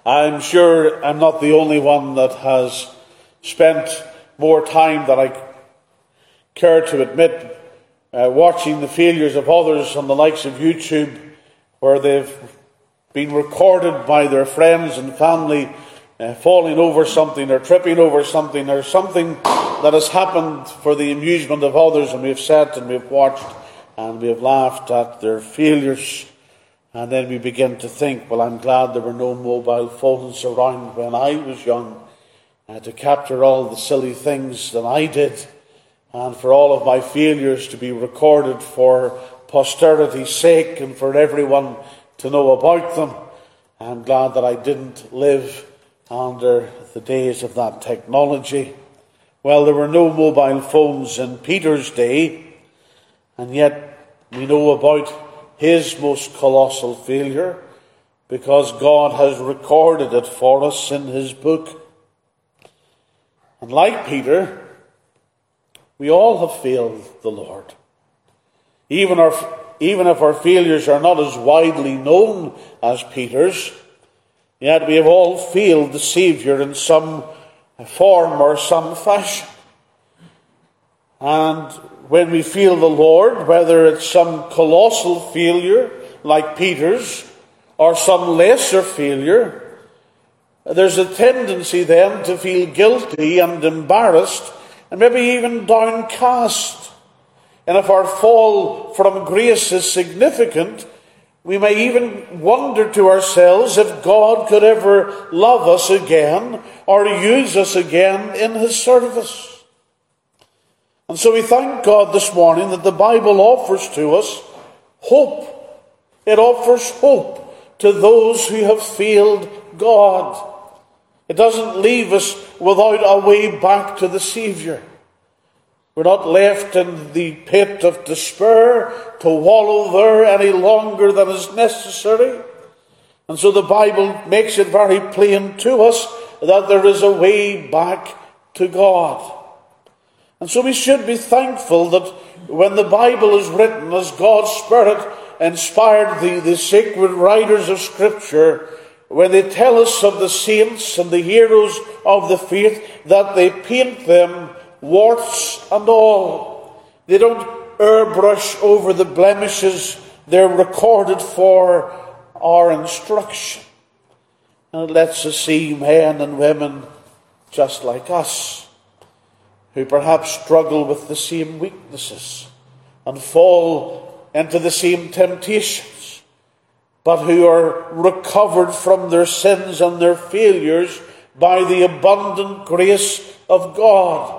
I'm sure I'm not the only one that has spent more time than I care to admit watching the failures of others on the likes of YouTube, where they've been recorded by their friends and family falling over something or tripping over something or something that has happened for the amusement of others, and we've sat and we've watched and we've laughed at their failures. And then we begin to think, well, I'm glad there were no mobile phones around when I was young to capture all the silly things that I did, and for all of my failures to be recorded for posterity's sake and for everyone to know about them. I'm glad that I didn't live under the days of that technology. Well, there were no mobile phones in Peter's day, and yet we know about his most colossal failure because God has recorded it for us in his book. And like Peter, we all have failed the Lord. Even if our failures are not as widely known as Peter's, yet we have all failed the Saviour in some form or some fashion. And when we fail the Lord, whether it's some colossal failure like Peter's or some lesser failure, there's a tendency then to feel guilty and embarrassed and maybe even downcast. And if our fall from grace is significant, we may even wonder to ourselves if God could ever love us again or use us again in his service. And so we thank God this morning that the Bible offers to us hope. It offers hope to those who have failed God. It doesn't leave us without a way back to the Saviour. We're not left in the pit of despair to wallow there any longer than is necessary. And so the Bible makes it very plain to us that there is a way back to God. And so we should be thankful that when the Bible is written, as God's Spirit inspired the sacred writers of Scripture, when they tell us of the saints and the heroes of the faith, that they paint them warts and all. They don't airbrush over the blemishes. They're recorded for our instruction. And it lets us see men and women just like us, who perhaps struggle with the same weaknesses and fall into the same temptations, but who are recovered from their sins and their failures by the abundant grace of God.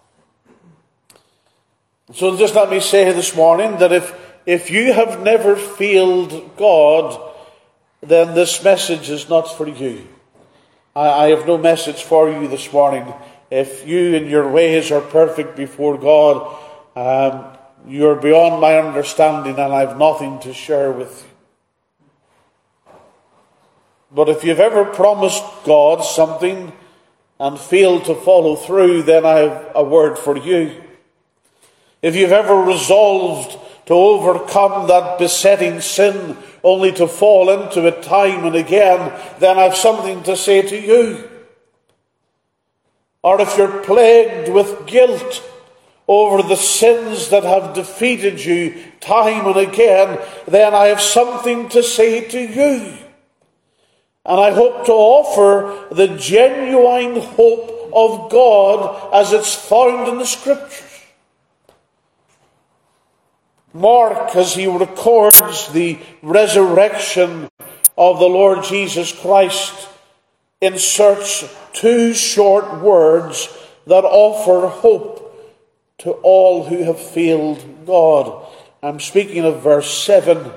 So just let me say this morning that if you have never failed God, then this message is not for you. I have no message for you this morning. If you in your ways are perfect before God, you're beyond my understanding and I have nothing to share with you. But if you've ever promised God something and failed to follow through, then I have a word for you. If you've ever resolved to overcome that besetting sin only to fall into it time and again, then I've something to say to you. Or if you're plagued with guilt over the sins that have defeated you time and again, then I have something to say to you. And I hope to offer the genuine hope of God as it's found in the Scriptures. Mark, as he records the resurrection of the Lord Jesus Christ, inserts two short words that offer hope to all who have failed God. I'm speaking of verse 7.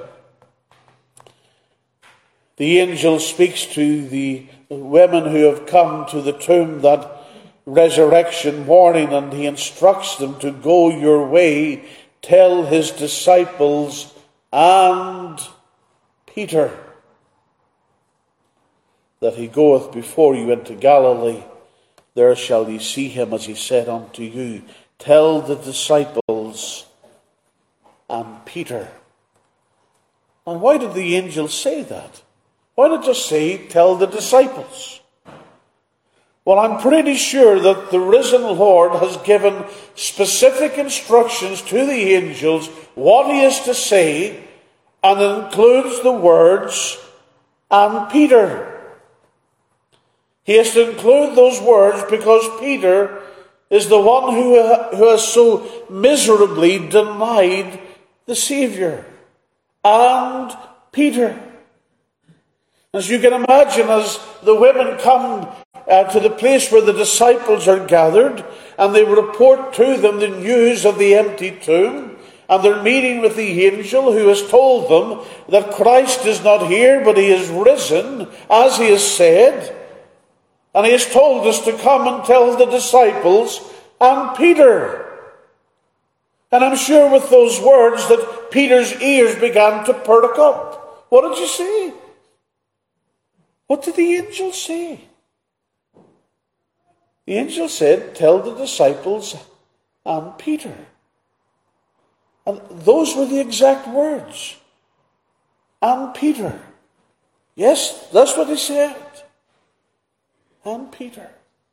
The angel speaks to the women who have come to the tomb that resurrection morning, and he instructs them to go your way, tell his disciples and Peter that he goeth before you into Galilee. There shall ye see him, as he said unto you. Tell the disciples and Peter. And why did the angel say that? Why not just say, tell the disciples? Well, I'm pretty sure that the risen Lord has given specific instructions to the angels what he is to say, and it includes the words, and Peter. He has to include those words because Peter is the one who has so miserably denied the Savior. And Peter. As you can imagine, as the women come to the place where the disciples are gathered, and they report to them the news of the empty tomb, and they're meeting with the angel who has told them that Christ is not here, but he is risen, as he has said. And he has told us to come and tell the disciples and Peter. And I'm sure with those words that Peter's ears began to perk up. What did you say? What did the angel say? The angel said, tell the disciples and Peter. And those were the exact words. And Peter. Yes, that's what he said. And Peter.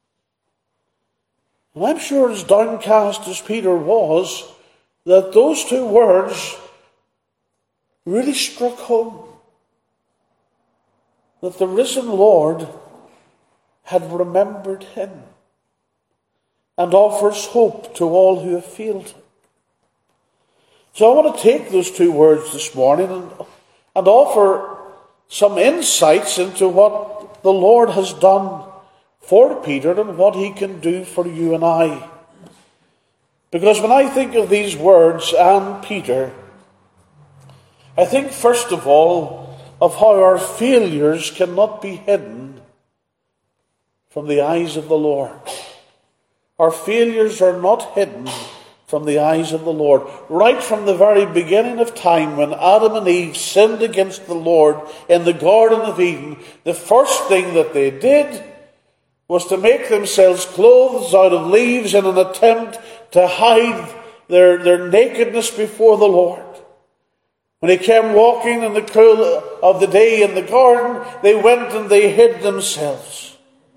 And I'm sure as downcast as Peter was, that those two words really struck home. That the risen Lord had remembered him and offers hope to all who have failed him. So I want to take those two words this morning and offer some insights into what the Lord has done for Peter and what he can do for you and I. Because when I think of these words, and Peter, I think first of all of how our failures cannot be hidden from the eyes of the Lord. Our failures are not hidden from the eyes of the Lord. Right from the very beginning of time, when Adam and Eve sinned against the Lord in the Garden of Eden, the first thing that they did was to make themselves clothes out of leaves in an attempt to hide their nakedness before the Lord. When he came walking in the cool of the day in the garden, they went and they hid themselves.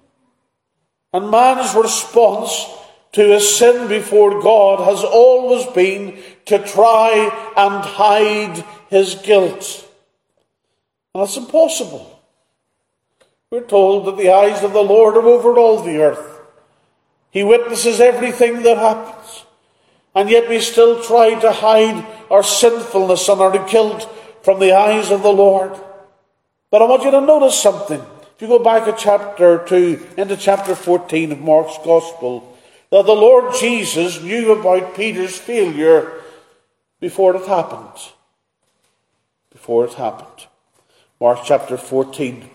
And man's response to his sin before God has always been to try and hide his guilt. And it's impossible. We're told that the eyes of the Lord are over all the earth. He witnesses everything that happens. And yet we still try to hide our sinfulness and our guilt from the eyes of the Lord. But I want you to notice something. If you go back a chapter 2 into chapter 14 of Mark's Gospel, that the Lord Jesus knew about Peter's failure before it happened. Before it happened. Mark chapter 14.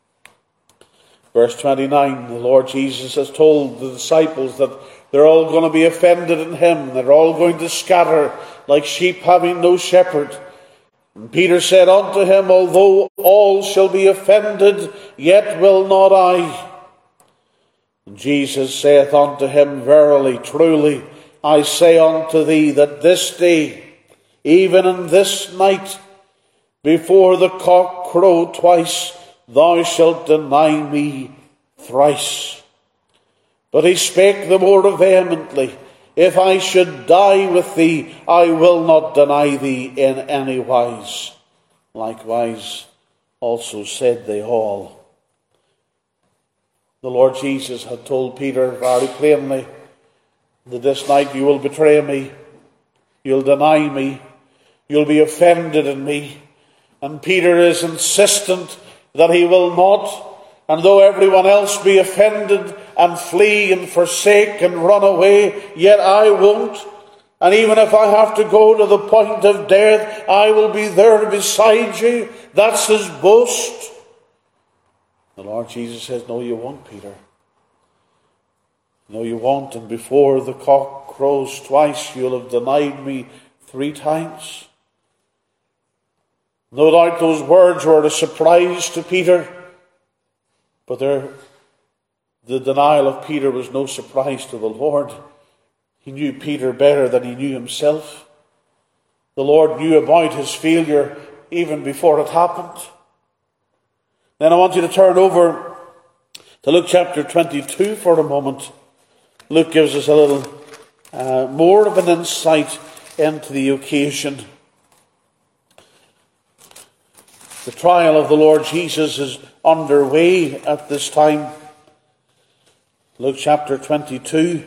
Verse 29, the Lord Jesus has told the disciples that they're all going to be offended in him. They're all going to scatter like sheep having no shepherd. And Peter said unto him, although all shall be offended, yet will not I. And Jesus saith unto him, verily, truly, I say unto thee that this day, even in this night, before the cock crow twice, thou shalt deny me thrice. But he spake the more vehemently, if I should die with thee, I will not deny thee in any wise. Likewise also said they all. The Lord Jesus had told Peter very plainly that this night you will betray me, you'll deny me, you'll be offended in me. And Peter is insistent that he will not, and though everyone else be offended and flee and forsake and run away, yet I won't. And even if I have to go to the point of death, I will be there beside you. That's his boast. The Lord Jesus says, no, you won't, Peter. No, you won't. And before the cock crows twice, you'll have denied me 3 times. No doubt those words were a surprise to Peter, but the denial of Peter was no surprise to the Lord. He knew Peter better than he knew himself. The Lord knew about his failure even before it happened. Then I want you to turn over to Luke chapter 22 for a moment. Luke gives us a little more of an insight into the occasion. The trial of the Lord Jesus is underway at this time. Luke chapter 22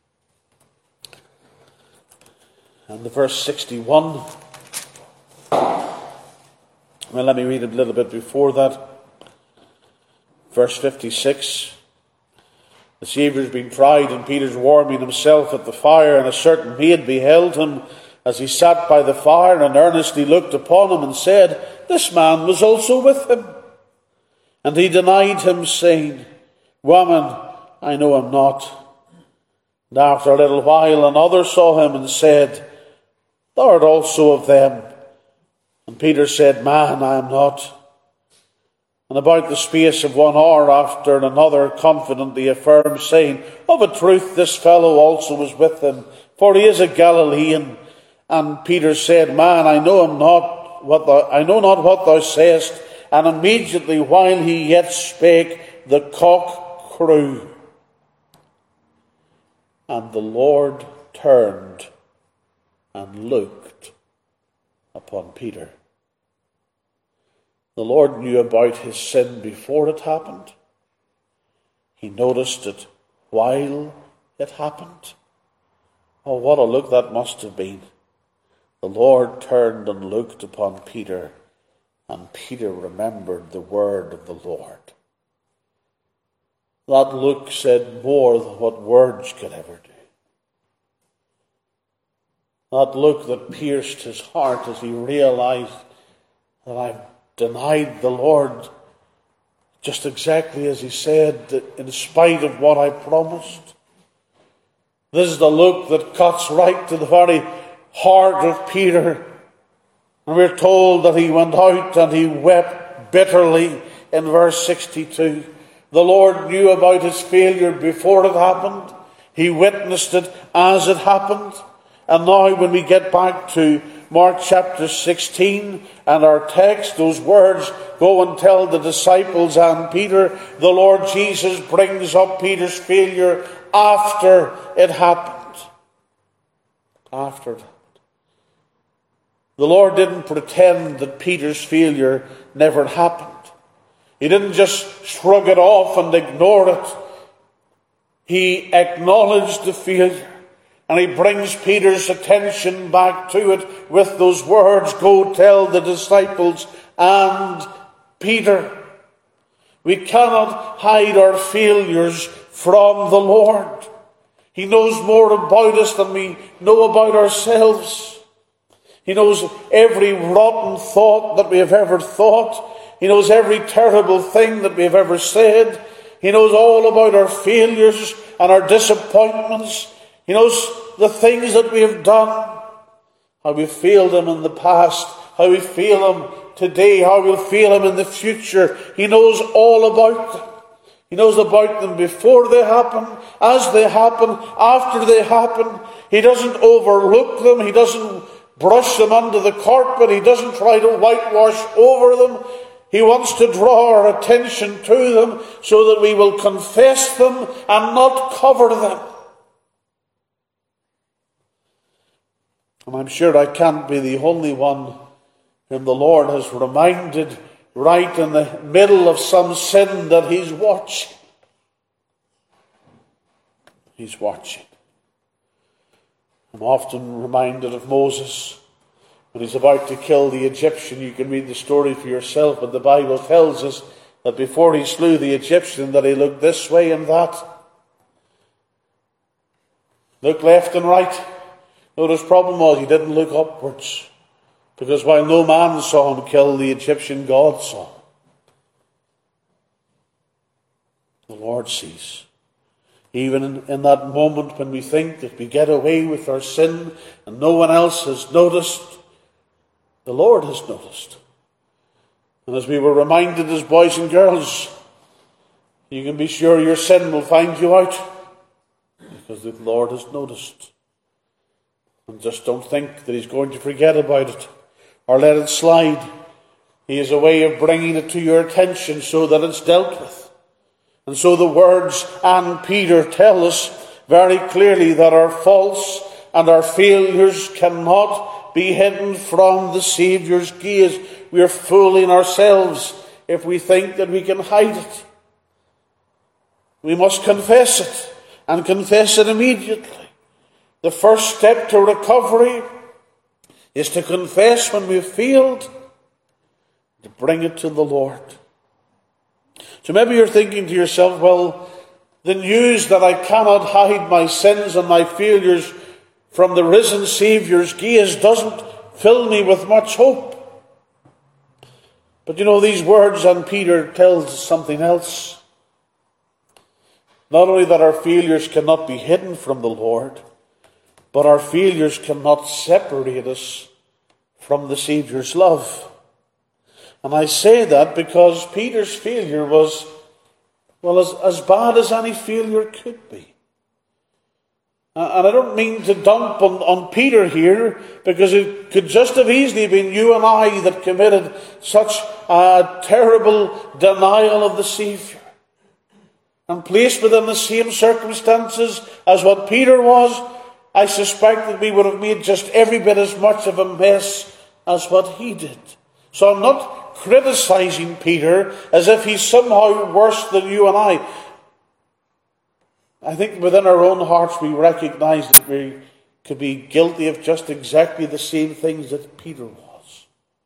and the verse 61. Well, let me read a little bit before that. Verse 56. The Saviour's been tried, and Peter's warming himself at the fire, and a certain maid beheld him as he sat by the fire, and earnestly looked upon him, and said, This man was also with him. And he denied him, saying, Woman, I know him not. And after a little while another saw him, and said, Thou art also of them. And Peter said, Man, I am not. And about the space of 1 hour after, another confidently affirmed, saying, Of a truth this fellow also was with him, for he is a Galilean. And Peter said, Man, I know not what thou sayest. And immediately while he yet spake, the cock crew. And the Lord turned and looked upon Peter. The Lord knew about his sin before it happened. He noticed it while it happened. Oh, what a look that must have been. The Lord turned and looked upon Peter, and Peter remembered the word of the Lord. That look said more than what words could ever do. That look that pierced his heart as he realized that I've denied the Lord just exactly as he said, in spite of what I promised. This is the look that cuts right to the very heart of Peter. And we're told that he went out and he wept bitterly in verse 62. The Lord knew about his failure before it happened. He witnessed it as it happened. And now when we get back to Mark chapter 16 and our text, those words, Go and tell the disciples and Peter, the Lord Jesus brings up Peter's failure after it happened. After it happened. The Lord didn't pretend that Peter's failure never happened. He didn't just shrug it off and ignore it. He acknowledged the failure. And he brings Peter's attention back to it with those words, Go tell the disciples and Peter. We cannot hide our failures from the Lord. He knows more about us than we know about ourselves. He knows every rotten thought that we have ever thought. He knows every terrible thing that we have ever said. He knows all about our failures and our disappointments. He knows the things that we have done, how we failed him in the past, how we fail him today, how we'll fail him in the future. He knows all about them. He knows about them before they happen, as they happen, after they happen. He doesn't overlook them. He doesn't brush them under the carpet. He doesn't try to whitewash over them. He wants to draw our attention to them so that we will confess them and not cover them. And I'm sure I can't be the only one whom the Lord has reminded right in the middle of some sin that he's watching. He's watching. I'm often reminded of Moses when he's about to kill the Egyptian. You can read the story for yourself, but the Bible tells us that before he slew the Egyptian, that he looked this way and that. Looked left and right. Notice the problem was he didn't look upwards. Because while no man saw him kill the Egyptian, God saw him. The Lord sees. Even in that moment when we think that we get away with our sin and no one else has noticed, the Lord has noticed. And as we were reminded as boys and girls, you can be sure your sin will find you out because the Lord has noticed. And just don't think that he's going to forget about it or let it slide. He has a way of bringing it to your attention so that it's dealt with. And so the words and Peter tell us very clearly that our faults and our failures cannot be hidden from the Saviour's gaze. We are fooling ourselves if we think that we can hide it. We must confess it, and confess it immediately. The first step to recovery is to confess when we've failed, to bring it to the Lord. So maybe you're thinking to yourself, well, the news that I cannot hide my sins and my failures from the risen Saviour's gaze doesn't fill me with much hope. But you know, these words and Peter tells us something else. Not only that our failures cannot be hidden from the Lord, but our failures cannot separate us from the Saviour's love. And I say that because Peter's failure was, well, as bad as any failure could be. And I don't mean to dump on Peter here, because it could just have easily been you and I that committed such a terrible denial of the Saviour. And placed within the same circumstances as what Peter was, I suspect that we would have made just every bit as much of a mess as what he did. So I'm not criticizing Peter as if he's somehow worse than you and I. I think within our own hearts we recognize that we could be guilty of just exactly the same things that Peter was.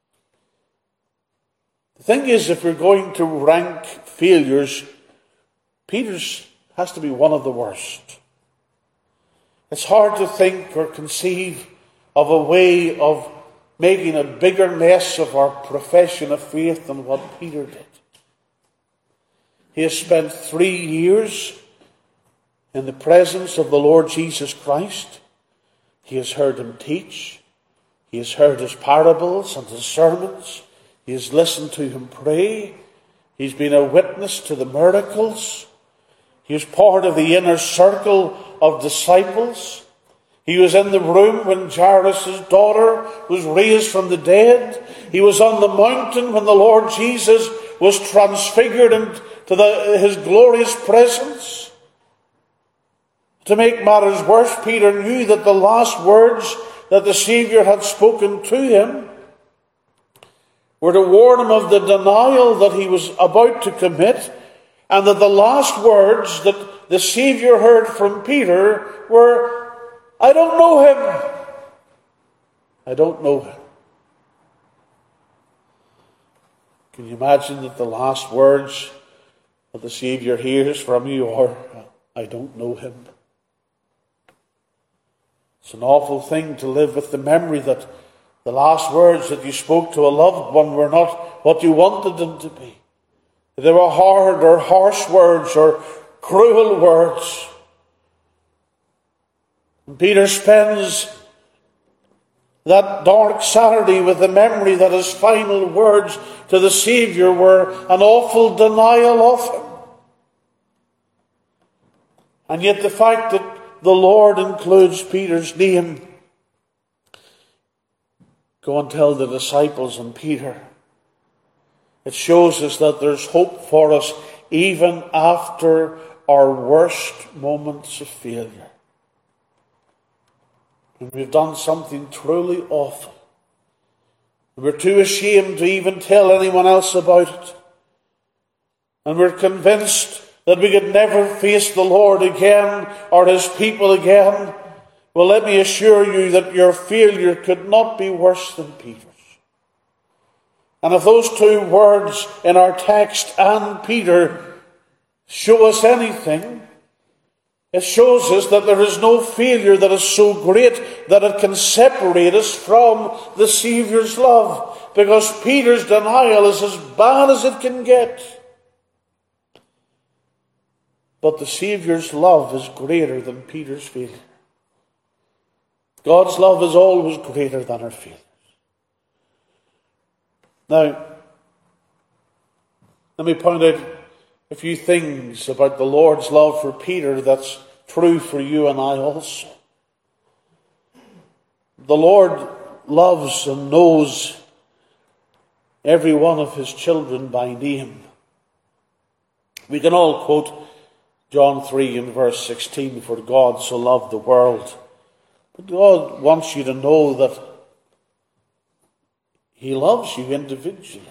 The thing is, if we're going to rank failures, Peter's has to be one of the worst. It's hard to think or conceive of a way of making a bigger mess of our profession of faith than what Peter did. He has spent 3 years in the presence of the Lord Jesus Christ. He has heard him teach. He has heard his parables and his sermons. He has listened to him pray. He's been a witness to the miracles. He was part of the inner circle of disciples. He was in the room when Jairus' daughter was raised from the dead. He was on the mountain when the Lord Jesus was transfigured into his glorious presence. To make matters worse, Peter knew that the last words that the Saviour had spoken to him were to warn him of the denial that he was about to commit, and that the last words that the Saviour heard from Peter were, I don't know him. I don't know him. Can you imagine that the last words that the Saviour hears from you are, I don't know him? It's an awful thing to live with the memory that the last words that you spoke to a loved one were not what you wanted them to be. They were hard or harsh words or cruel words. And Peter spends that dark Saturday with the memory that his final words to the Saviour were an awful denial of him. And yet the fact that the Lord includes Peter's name, go and tell the disciples and Peter, it shows us that there's hope for us even after our worst moments of failure. When we've done something truly awful, and we're too ashamed to even tell anyone else about it, and we're convinced that we could never face the Lord again or his people again, well, let me assure you that your failure could not be worse than Peter's. And if those two words in our text and Peter show us anything, it shows us that there is no failure that is so great that it can separate us from the Saviour's love, because Peter's denial is as bad as it can get. But the Saviour's love is greater than Peter's failure. God's love is always greater than our failures. Now, let me point out a few things about the Lord's love for Peter that's true for you and I also. The Lord loves and knows every one of his children by name. We can all quote John 3 and verse 16, for God so loved the world. But God wants you to know that he loves you individually.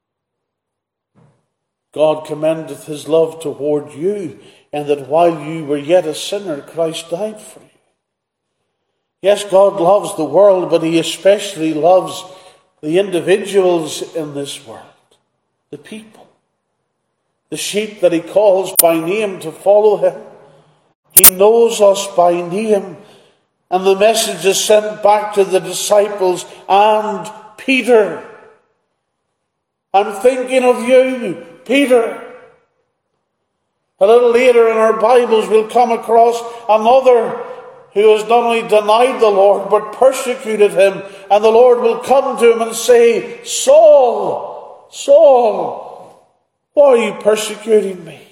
God commendeth his love toward you, and that while you were yet a sinner, Christ died for you. Yes, God loves the world, but he especially loves the individuals in this world, the people, the sheep that he calls by name to follow him. He knows us by name, and the message is sent back to the disciples and Peter. I'm thinking of you, Peter. A little later in our Bibles we'll come across another who has not only denied the Lord but persecuted him, and the Lord will come to him and say, Saul, Saul, why are you persecuting me?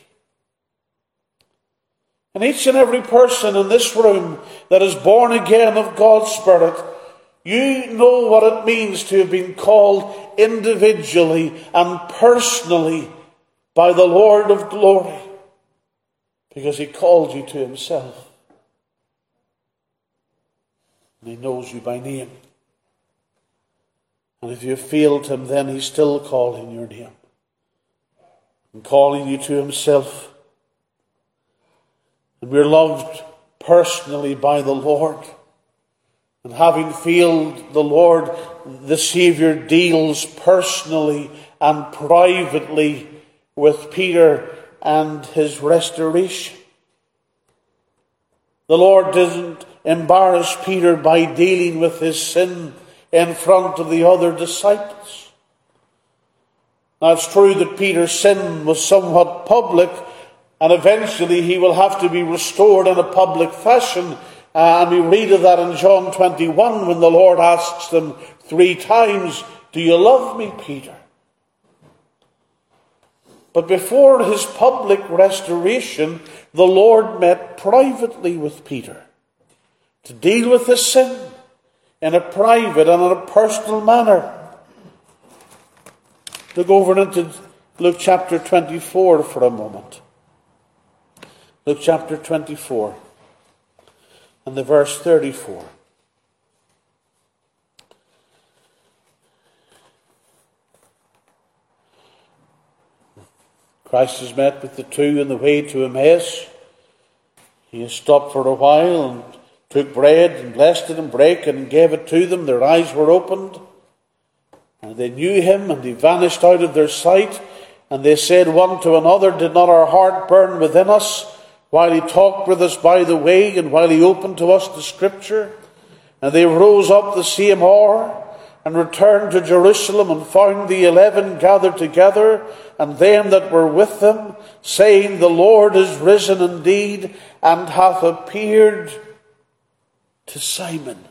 And each and every person in this room that is born again of God's Spirit, you know what it means to have been called individually and personally by the Lord of glory, because he called you to himself. And he knows you by name. And if you have failed him, then he's still calling your name and calling you to himself. And we're loved personally by the Lord. And having failed the Lord, the Saviour deals personally and privately with Peter and his restoration. The Lord doesn't embarrass Peter by dealing with his sin in front of the other disciples. Now, it's true that Peter's sin was somewhat public, and eventually he will have to be restored in a public fashion. And we read of that in John 21 when the Lord asks them 3 times, do you love me, Peter? But before his public restoration, the Lord met privately with Peter to deal with his sin in a private and in a personal manner. Look over into Luke chapter 24 for a moment. Luke chapter 24 and the verse 34. Christ has met with the 2 on the way to Emmaus. He has stopped for a while and took bread and blessed it and brake it and gave it to them. Their eyes were opened and they knew him, and he vanished out of their sight. And they said one to another, did not our heart burn within us while he talked with us by the way, and while he opened to us the Scripture? And they rose up the same hour and returned to Jerusalem, and found the 11 gathered together, and them that were with them, saying, the Lord is risen indeed, and hath appeared to Simon.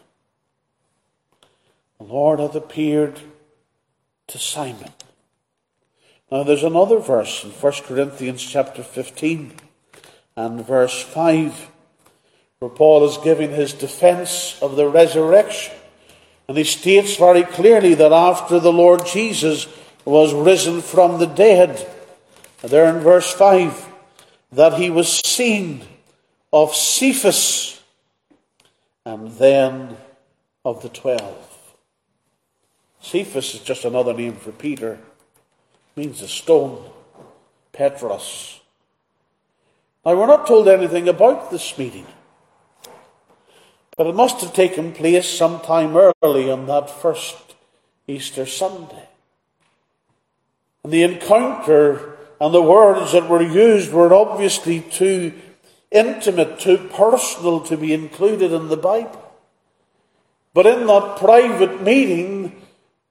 The Lord hath appeared to Simon. Now there's another verse in 1 Corinthians chapter 15 and verse 5, where Paul is giving his defense of the resurrection. And he states very clearly that after the Lord Jesus was risen from the dead, there in verse 5, that he was seen of Cephas, and then of the 12. Cephas is just another name for Peter. It means a stone. Petros. Now, we're not told anything about this meeting, but it must have taken place sometime early on that first Easter Sunday. And the encounter and the words that were used were obviously too intimate, too personal to be included in the Bible. But in that private meeting,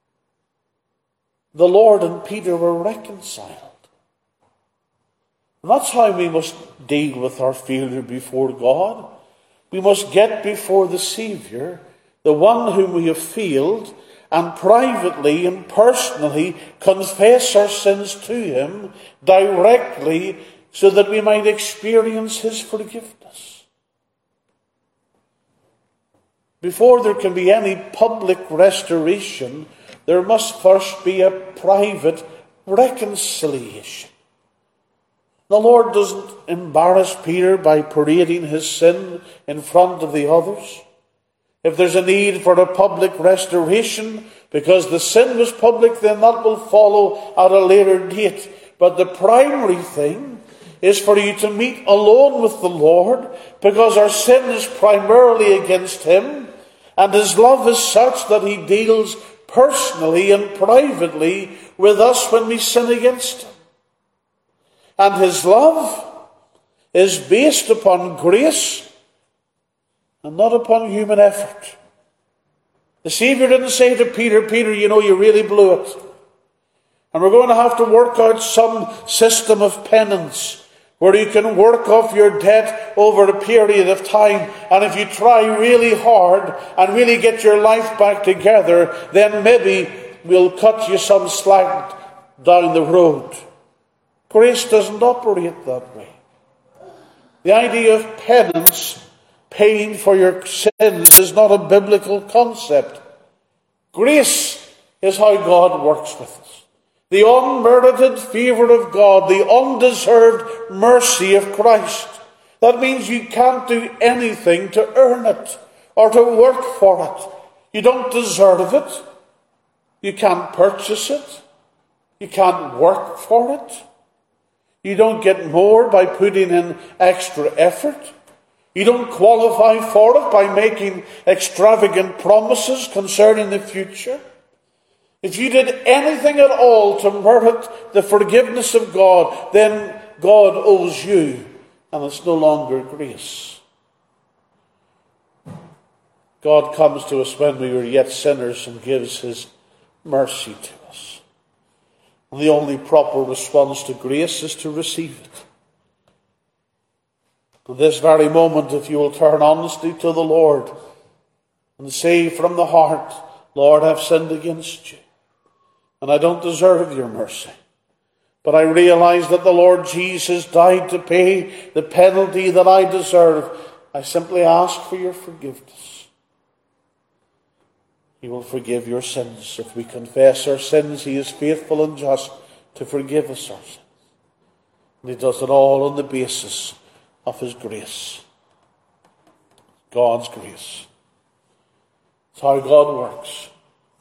the Lord and Peter were reconciled. And that's how we must deal with our failure before God. We must get before the Saviour, the one whom we have failed, and privately and personally confess our sins to him directly, so that we might experience his forgiveness. Before there can be any public restoration, there must first be a private reconciliation. The Lord doesn't embarrass Peter by parading his sin in front of the others. If there's a need for a public restoration because the sin was public, then that will follow at a later date. But the primary thing is for you to meet alone with the Lord, because our sin is primarily against Him, and His love is such that He deals personally and privately with us when we sin against Him. And His love is based upon grace and not upon human effort. The Savior didn't say to Peter, Peter, you know, you really blew it, and we're going to have to work out some system of penance where you can work off your debt over a period of time, and if you try really hard and really get your life back together, then maybe we'll cut you some slack down the road. Grace doesn't operate that way. The idea of penance, paying for your sins, is not a biblical concept. Grace is how God works with us. The unmerited favour of God, the undeserved mercy of Christ. That means you can't do anything to earn it or to work for it. You don't deserve it. You can't purchase it. You can't work for it. You don't get more by putting in extra effort. You don't qualify for it by making extravagant promises concerning the future. If you did anything at all to merit the forgiveness of God, then God owes you, and it's no longer grace. God comes to us when we were yet sinners and gives His mercy to us. And the only proper response to grace is to receive it. At this very moment, if you will turn honestly to the Lord and say from the heart, Lord, I've sinned against you, and I don't deserve your mercy, but I realize that the Lord Jesus died to pay the penalty that I deserve. I simply ask for your forgiveness. He will forgive your sins. If we confess our sins, He is faithful and just to forgive us our sins. And He does it all on the basis of His grace. God's grace. It's how God works.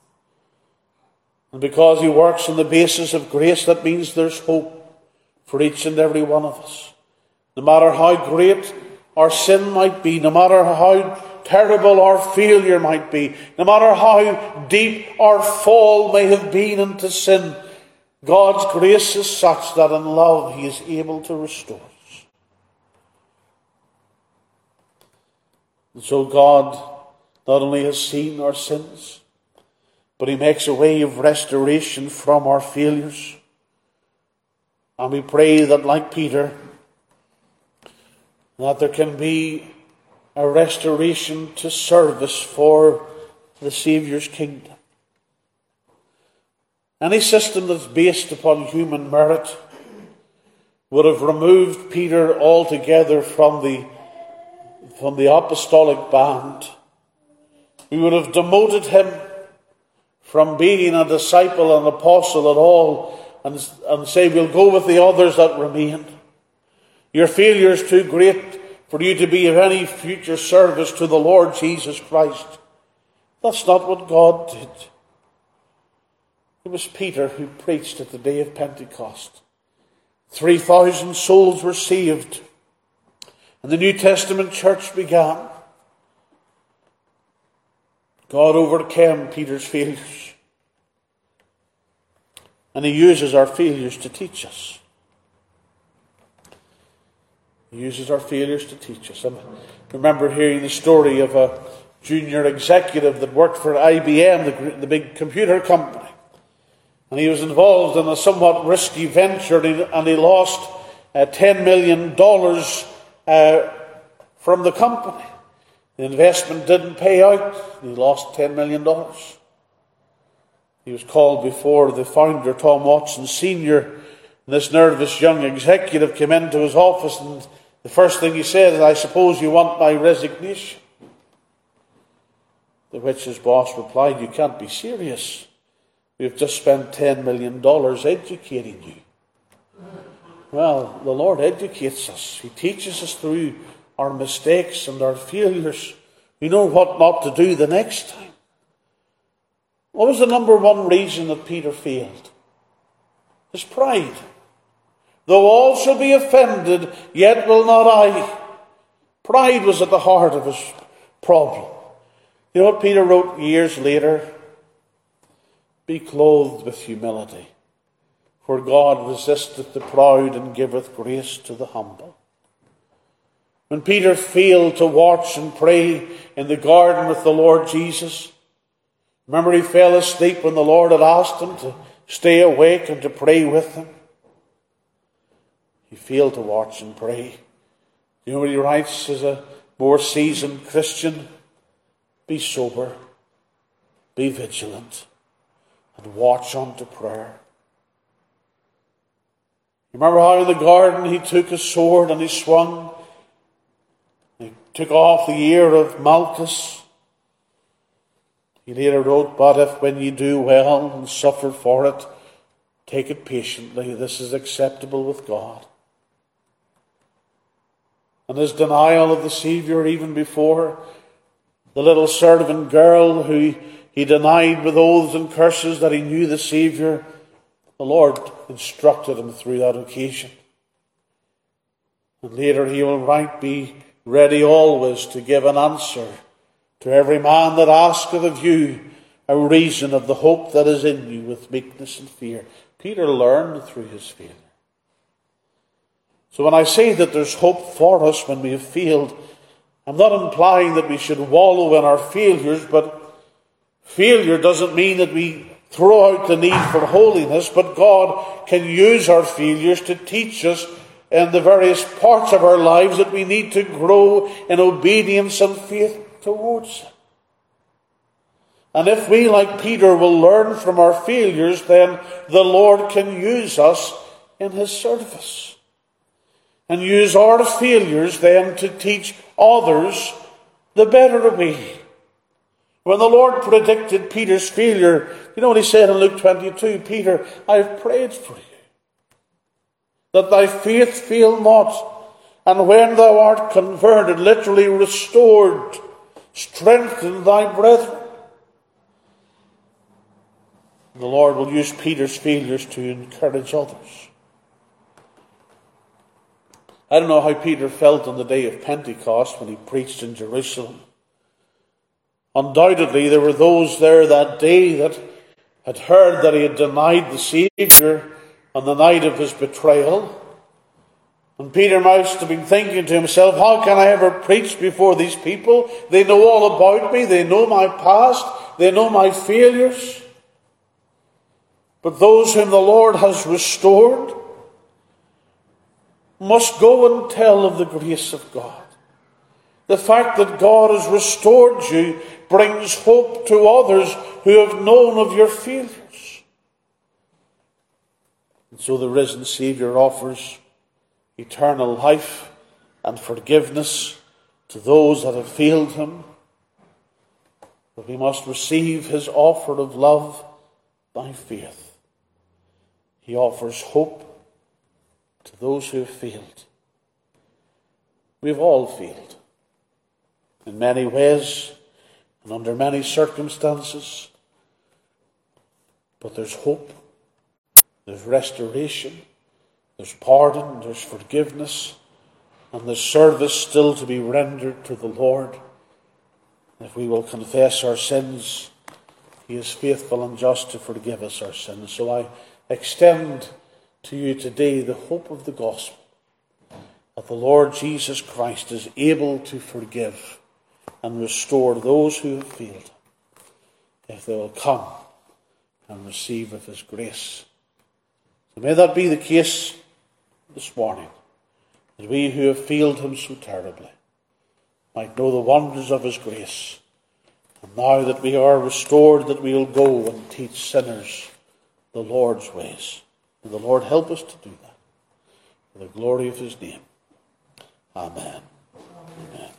And because He works on the basis of grace, that means there's hope for each and every one of us. No matter how great our sin might be, no matter how terrible our failure might be, no matter how deep our fall may have been into sin, God's grace is such that in love He is able to restore us. And so God not only has seen our sins, but He makes a way of restoration from our failures. And we pray that, like Peter, that there can be a restoration to service for the Saviour's kingdom. Any system that's based upon human merit would have removed Peter altogether from the apostolic band. We would have demoted him from being a disciple and apostle at all, and say, we'll go with the others that remain. Your failure is too great for you to be of any future service to the Lord Jesus Christ. That's not what God did. It was Peter who preached at the day of Pentecost. 3,000 souls were saved, and the New Testament church began. God overcame Peter's failures, and He uses our failures to teach us. He uses our failures to teach us. I remember hearing the story of a junior executive that worked for IBM, the big computer company. And he was involved in a somewhat risky venture, and he lost $10 million from the company. The investment didn't pay out. He lost $10 million. He was called before the founder, Tom Watson Sr., and this nervous young executive came into his office, and the first thing he said is, I suppose you want my resignation. To which his boss replied, you can't be serious. we've just spent $10 million educating you. Well, the Lord educates us. He teaches us through our mistakes and our failures. We know what not to do the next time. What was the number one reason that Peter failed? His pride. Though all shall be offended, yet will not I. Pride was at the heart of his problem. You know what Peter wrote years later? Be clothed with humility, for God resisteth the proud and giveth grace to the humble. When Peter failed to watch and pray in the garden with the Lord Jesus, remember he fell asleep when the Lord had asked him to stay awake and to pray with him. He failed to watch and pray. You know what he writes as a more seasoned Christian? Be sober, be vigilant, and watch unto prayer. Remember how in the garden he took his sword and he swung. He took off the ear of Malchus. He later wrote, but if when ye do well and suffer for it, take it patiently. This is acceptable with God. And his denial of the Saviour even before the little servant girl who he denied with oaths and curses that he knew the Saviour, the Lord instructed him through that occasion. And later he will write, be ready always to give an answer to every man that asketh of you a reason of the hope that is in you with meekness and fear. Peter learned through his failure. So when I say that there's hope for us when we have failed, I'm not implying that we should wallow in our failures, but failure doesn't mean that we throw out the need for holiness, but God can use our failures to teach us in the various parts of our lives that we need to grow in obedience and faith towards Him. And if we, like Peter, will learn from our failures, then the Lord can use us in His service. And use our failures then to teach others the better way. When the Lord predicted Peter's failure, you know what He said in Luke 22? Peter, I have prayed for you, that thy faith fail not. And when thou art converted, literally restored, strengthen thy brethren. The Lord will use Peter's failures to encourage others. I don't know how Peter felt on the day of Pentecost when he preached in Jerusalem. Undoubtedly, there were those there that day that had heard that he had denied the Saviour on the night of his betrayal. And Peter must have been thinking to himself, how can I ever preach before these people? They know all about me. They know my past. They know my failures. But those whom the Lord has restored must go and tell of the grace of God. The fact that God has restored you brings hope to others who have known of your failures. And so the risen Saviour offers eternal life and forgiveness to those that have failed Him. But we must receive His offer of love by faith. He offers hope to those who have failed. We've all failed in many ways and under many circumstances. But there's hope, there's restoration, there's pardon, there's forgiveness, and there's service still to be rendered to the Lord. If we will confess our sins, He is faithful and just to forgive us our sins. So I extend to you today the hope of the gospel, that the Lord Jesus Christ is able to forgive and restore those who have failed, if they will come and receive of His grace. So may that be the case this morning, that we who have failed Him so terribly might know the wonders of His grace, and now that we are restored, that we will go and teach sinners the Lord's ways. May the Lord help us to do that, for the glory of His name. Amen. Amen.